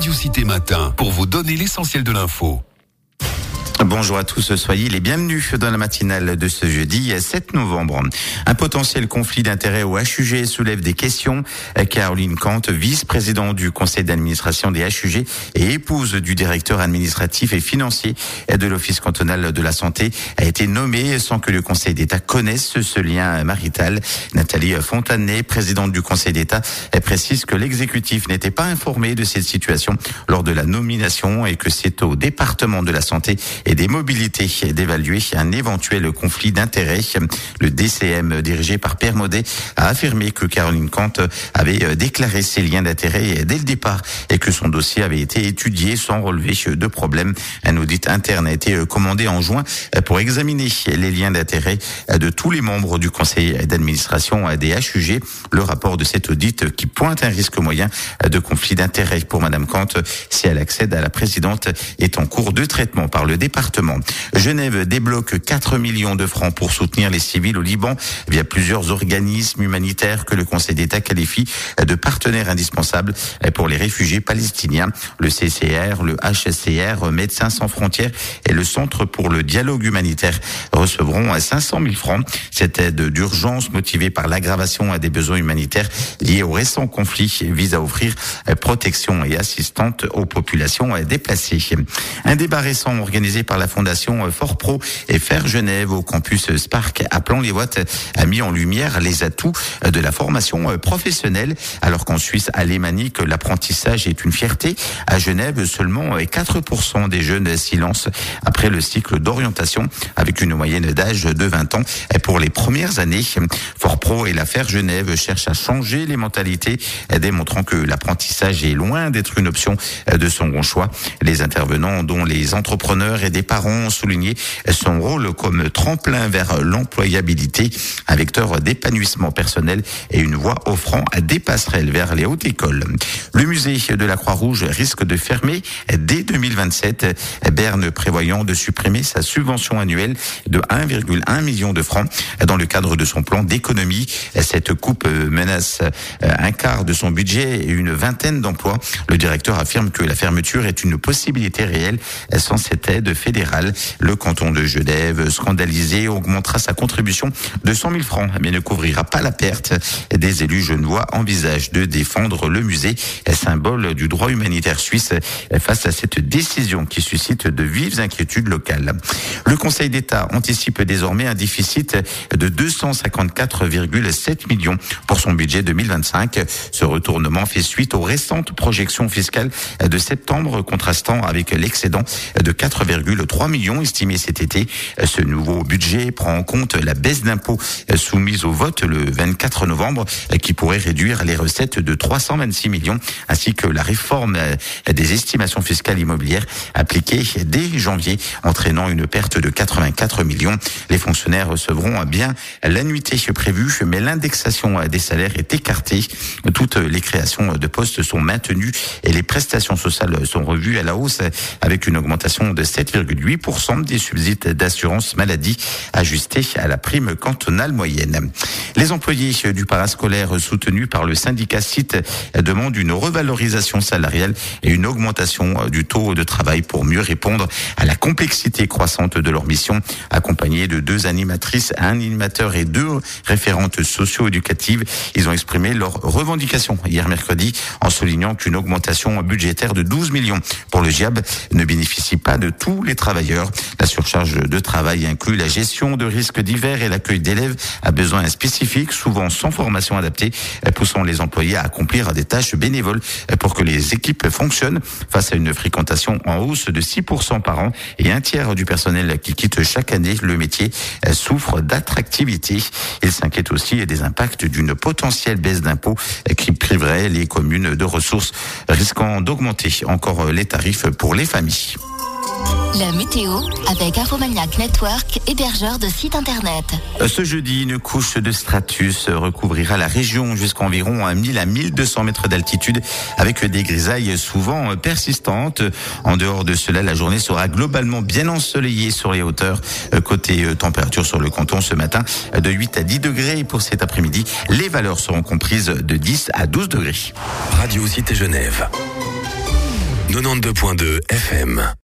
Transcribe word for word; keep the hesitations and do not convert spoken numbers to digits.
Radio Cité Matin pour vous donner l'essentiel de l'info. Bonjour à tous, soyez les bienvenus dans la matinale de ce jeudi sept novembre. Un potentiel conflit d'intérêts au H U G soulève des questions. Caroline Kant, vice-présidente du conseil d'administration des H U G et épouse du directeur administratif et financier de l'Office cantonal de la santé, a été nommée sans que le Conseil d'État connaisse ce lien marital. Nathalie Fontanet, présidente du Conseil d'État, précise que l'exécutif n'était pas informé de cette situation lors de la nomination et que c'est au département de la santé et des mobilités d'évaluer un éventuel conflit d'intérêts. Le D C M dirigé par Pierre Maudet a affirmé que Caroline Kant avait déclaré ses liens d'intérêt dès le départ et que son dossier avait été étudié sans relever de problème. Un audit interne a été commandé en juin pour examiner les liens d'intérêt de tous les membres du conseil d'administration des H U G. Le rapport de cet audit qui pointe un risque moyen de conflit d'intérêt pour Madame Kant si elle accède à la présidente est en cours de traitement par le département. Genève débloque quatre millions de francs pour soutenir les civils au Liban via plusieurs organismes humanitaires que le Conseil d'État qualifie de partenaires indispensables pour les réfugiés palestiniens. Le C C R, le H C R, Médecins sans frontières et le Centre pour le dialogue humanitaire recevront cinq cent mille francs. Cette aide d'urgence motivée par l'aggravation des besoins humanitaires liés au récent conflit vise à offrir protection et assistance aux populations déplacées. Un débat récent organisé par la fondation Fort Pro et Faire Genève au campus Spark à Plan-les-Ouates a mis en lumière les atouts de la formation professionnelle. Alors qu'en Suisse alémanique, l'apprentissage est une fierté, à Genève, seulement quatre pour cent des jeunes s'y lancent après le cycle d'orientation avec une moyenne d'âge de vingt ans pour les premières années. Fort Pro et la Faire Genève cherchent à changer les mentalités, démontrant que l'apprentissage est loin d'être une option de second choix. Les intervenants, dont les entrepreneurs et des parents, ont souligné son rôle comme tremplin vers l'employabilité, un vecteur d'épanouissement personnel et une voie offrant des passerelles vers les hautes écoles. Le musée de la Croix-Rouge risque de fermer dès deux mille vingt-sept, Berne prévoyant de supprimer sa subvention annuelle de un virgule un million de francs dans le cadre de son plan d'économie. Cette coupe menace un quart de son budget et une vingtaine d'emplois. Le directeur affirme que la fermeture est une possibilité réelle sans cette aide fédérale. Le canton de Genève, scandalisé, augmentera sa contribution de cent mille francs, mais ne couvrira pas la perte. Des élus genevois envisagent de défendre le musée, symbole du droit humanitaire suisse, face à cette décision qui suscite de vives inquiétudes locales. Le Conseil d'État anticipe désormais un déficit de deux cent cinquante-quatre virgule sept millions pour son budget deux mille vingt-cinq. Ce retournement fait suite aux récentes projections fiscales de septembre, contrastant avec l'excédent de quatre virgule trois millions estimé cet été. Ce nouveau budget prend en compte la baisse d'impôts soumise au vote le vingt-quatre novembre qui pourrait réduire les recettes de trois cent vingt-six millions ainsi que la réforme des estimations fiscales immobilières appliquée dès janvier entraînant une perte de quatre-vingt-quatre millions. Les fonctionnaires recevront bien l'annuité prévue mais l'indexation des salaires est écartée. Toutes les créations de postes sont maintenues et les prestations sociales sont revues à la hausse avec une augmentation de sept virgule huit pour cent des subsides d'assurance maladie ajustés à la prime cantonale moyenne. Les employés du parascolaire soutenus par le syndicat C I T demandent une revalorisation salariale et une augmentation du taux de travail pour mieux répondre à la complexité croissante de leur mission. Accompagnés de deux animatrices, un animateur et deux référentes socio-éducatives, ils ont exprimé leurs revendications hier mercredi en soulignant qu'une augmentation budgétaire de douze millions pour le G I A B ne bénéficie pas de tous les travailleurs. La surcharge de travail inclut la gestion de risques divers et l'accueil d'élèves à besoins spécifiques, souvent sans formation adaptée, poussant les employés à accomplir des tâches bénévoles pour que les équipes fonctionnent face à une fréquentation en hausse de six pour cent par an et un tiers du personnel qui quitte chaque année le métier souffre d'attractivité. Il s'inquiète aussi des impacts d'une potentielle baisse d'impôts qui priverait les communes de ressources, risquant d'augmenter encore les tarifs pour les familles. La météo avec Infomaniac Network, hébergeur de sites internet. Ce jeudi, une couche de stratus recouvrira la région jusqu'à environ mille à mille deux cents mètres d'altitude avec des grisailles souvent persistantes. En dehors de cela, la journée sera globalement bien ensoleillée sur les hauteurs. Côté température sur le canton ce matin, de huit à dix degrés. Et pour cet après-midi, les valeurs seront comprises de dix à douze degrés. Radio Cité Genève. quatre-vingt-douze point deux F M.